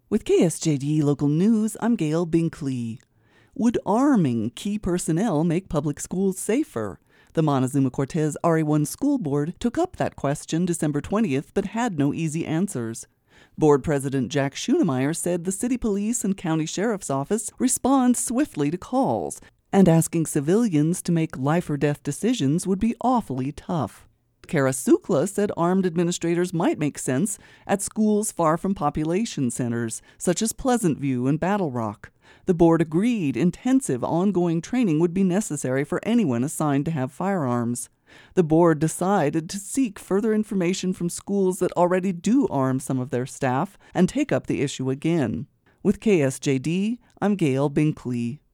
With KSJD Local News, I'm Gail Binkley. Would arming key personnel make public schools safer? The Montezuma-Cortez RA1 School Board took up that question December 20th but had no easy answers. Board President Jack Schoenemeyer said the city police and county sheriff's office respond swiftly to calls, and asking civilians to make life-or-death decisions would be awfully tough. Kara Sukla said armed administrators might make sense at schools far from population centers, such as Pleasant View and Battle Rock. The board agreed intensive ongoing training would be necessary for anyone assigned to have firearms. The board decided to seek further information from schools that already do arm some of their staff and take up the issue again. With KSJD, I'm Gail Binkley.